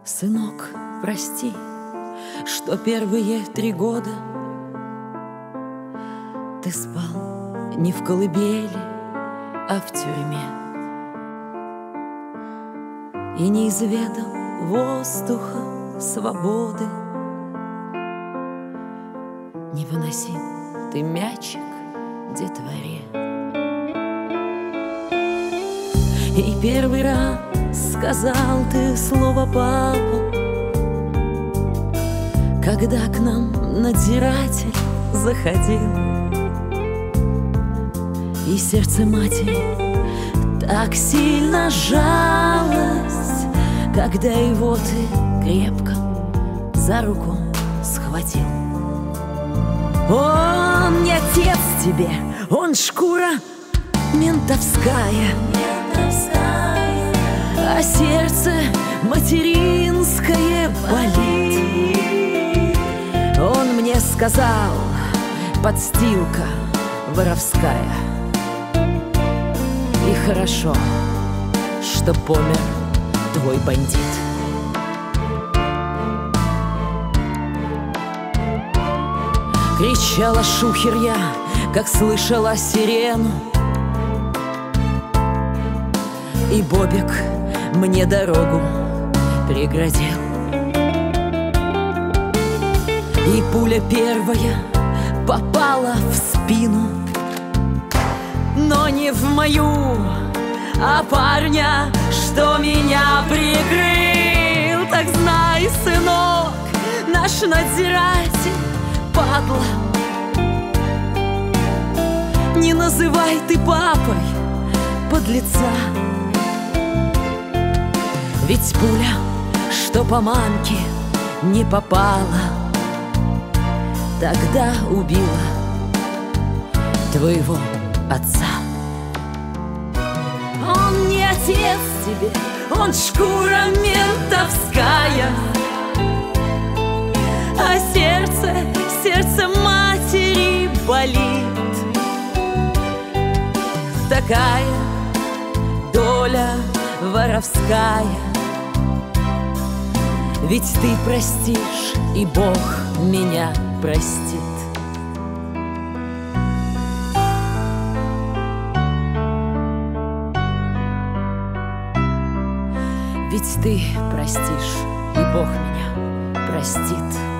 Сынок, прости, что первые 3 года ты спал не в колыбели, а в тюрьме, и не изведал воздуха свободы. Не выносил ты мячик детворе. И первый раз сказал ты слово «папа», когда к нам надзиратель заходил. И сердце матери так сильно сжалось, когда его ты крепко за руку схватил. Он не отец тебе, он шкура ментовская, а сердце материнское болит. Он мне сказал, подстилка воровская. И хорошо, что помер твой бандит. Кричала шухер я, как слышала сирену, и Бобик мне дорогу преградил. И пуля первая попала в спину, но не в мою, а парня, что меня прикрыл. Так знай, сынок, наш надзиратель падла. Не называй ты папой подлеца, ведь пуля, что по мамке не попала, тогда убила твоего отца. Он не отец тебе, он шкура ментовская, а сердце матери болит. Такая доля воровская, ведь ты простишь, и Бог меня простит. Ведь ты простишь, и Бог меня простит.